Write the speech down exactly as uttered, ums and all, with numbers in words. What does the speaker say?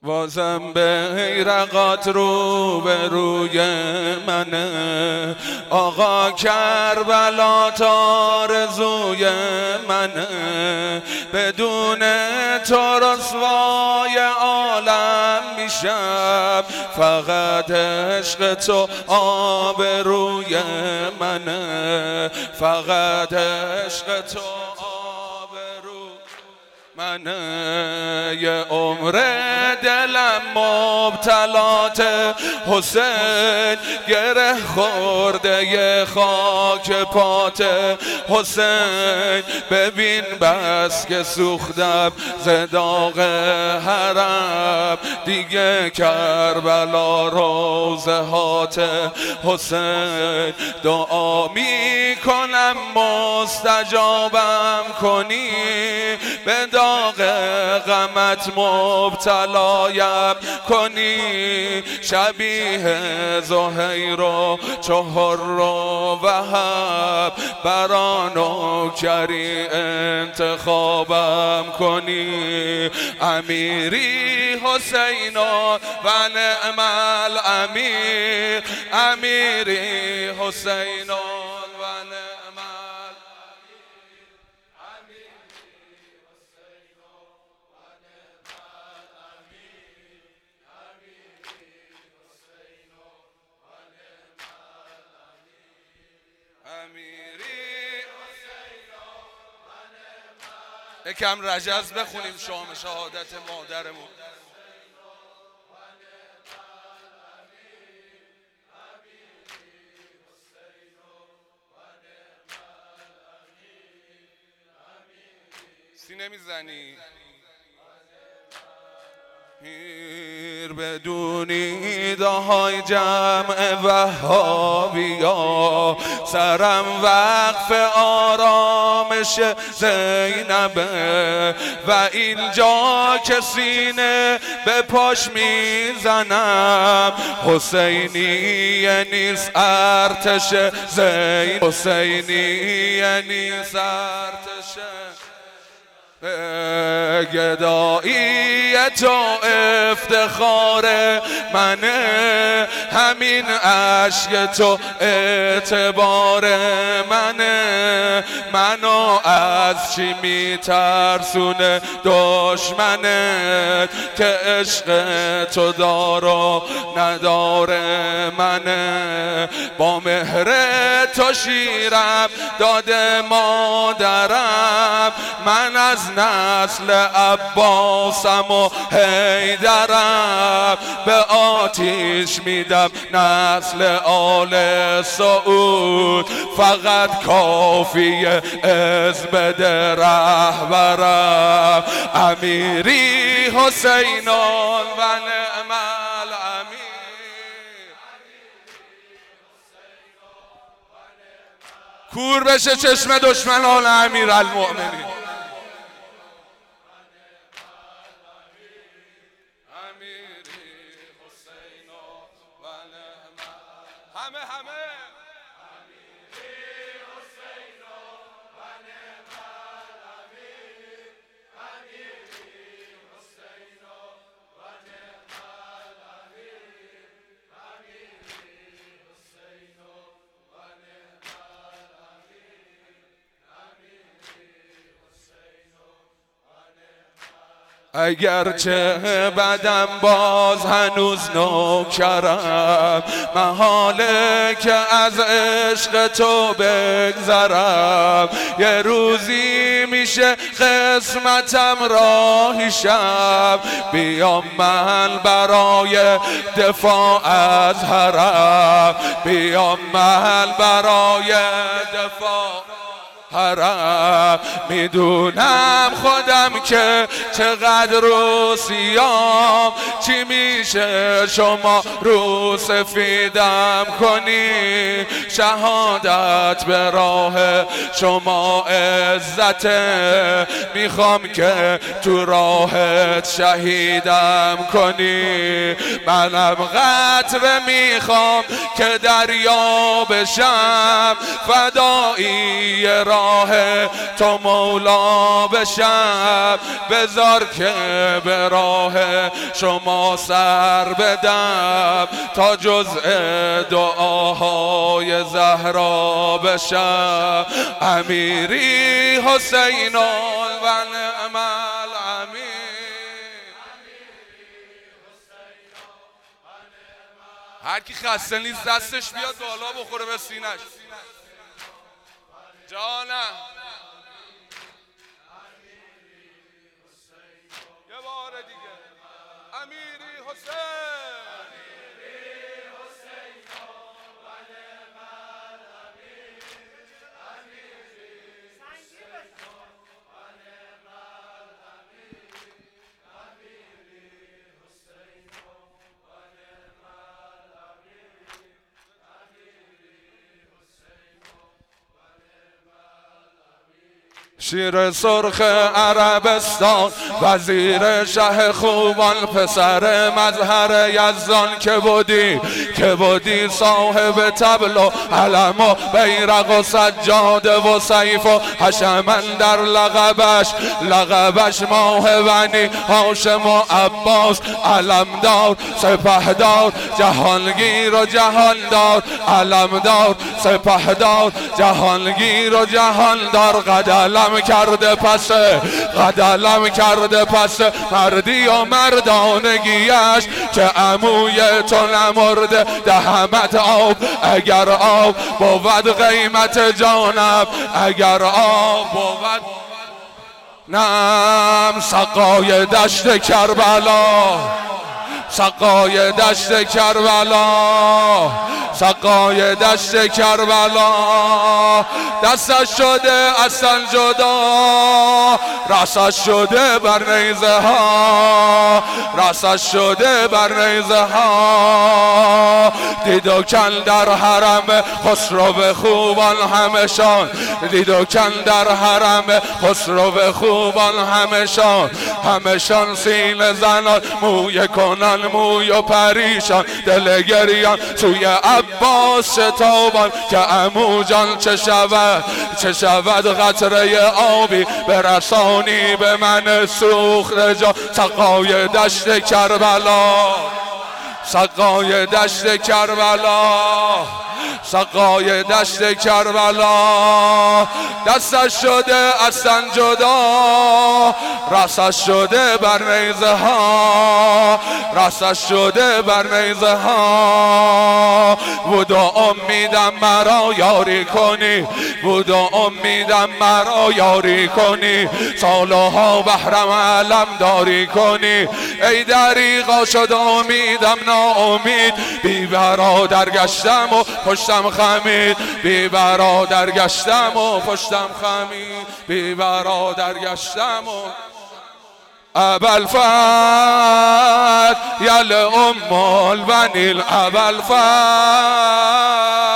بازم بیرقات رو به روی منه، آقا کربلا آرزوی منه، بدون تو رسوای عالم میشم، فقط عشق تو آبروی منه، فقط عشق تو منه. یه عمر دلم مبتلات حسین، گره خورده یه خاک پات حسین، ببین بس که سوختم ز داغ حرم، دیگه کربلا روزه هات حسین، دعا می کنم مستجابم کنی، به داغ غمت مبتلایم کنی، شبیه زهیر و چهر و وهب، برا نوکری انتخابم کنی، امیری حسین و نعم الامیر، امیری حسین و نعم یکم رجز بخونیم شام شهادت مادرمون. سینه میزنی پیر بدونی دهای جمع وهابیا، سرم وقف آرامش زینبه، و اینجا که سینه به پاش میزنم، حسینی نیست ارتش زین، حسینی نیست ارتش گدایی تو افتخار منه، همین عشق تو اعتبار منه، منو از چی میترسونه دشمنت، که عشق تو دار و ندار منه، با مهر تو شیرم داده مادرم، من از نسل عباسم و حیدرم، به آتیش میدم نسل آل سعود، فقط کافیه از بده رهبرم، امیری حسین و نعم الامیر، کور بشه چشم دشمنان امیر المؤمنین. همه همه اگرچه بدم باز هنوز نوکرم، محاله که از عشق تو بگذرم، یه روزی میشه قسمتم راهی شب، بیام من برای دفاع از حرم، بیام من برای دفاع حرم، میدونم خودم که چقدر رو سیام، چی میشه شما رو سفیدم کنی، شهادت به راه شما عزته، میخوام که تو راهت شهیدم کنی، منم قطره میخوام که دریا بشم، فدایی راه راه تو مولا بشم، بذار که به راه شما سر بدم، تا جزء دعاهای زهرا بشم. امیری حسین و نعم الامیر. هر کی خسته نیست دستش بیاد بالا بخوره به سینش. جانم یه بار دیگه امیری حسین. شیر سرخ عربستان، وزیر شه خوبان، پسر مظهر یزدان که بودی که بودی صاحب طبل و علم و بیرق و سجاده و سیف و حشم در لقبش لقبش ماه بنی هاشم و عباس، علمدار سپهدار جهانگیر و جهاندار، علمدار سپهدار جهانگیر و جهاندار. قدلم کرده پس قدلم کرده پس مردی و مردانگیش، که عموی تو نمرده دهمت آب، اگر آب بود قیمت جانم، اگر آب بود نم. سقای دشت کربلا، سقای دشت کربلا، سقای دشت کربلا، دستش شده اصلا جدا، رسش شده بر نیزه ها، رسش شده بر نیزه ها. دید و کن در حرم خسرو خوبان همشان، دید و کن در حرم خسرو خوبان همشان، همشان سینه زنان موی کنان موی و پریشان، دل گریان سوی عباس شتابان، که عمو جان چه شود چه شود قطره آبی برسانی به من سوخته جا. سقای دشت کربلا، سقای دشت کربلا، سقای دشت کربلا، دستش شده اصلا جدا، رسش شده بر نیزه ها، رسش شده بر نیزه ها. بود و امیدم مرا یاری کنی، بود و امیدم مرا یاری کنی، سالها بحرم علم داری کنی. ای دریغا شد امیدم ناامید، بی برادر گشتم و پشتم خمید، بی برادر گشتم و پشتم خمید، بی برادر گشتم و ابوالفتح یل ام البنین ابوالفتح.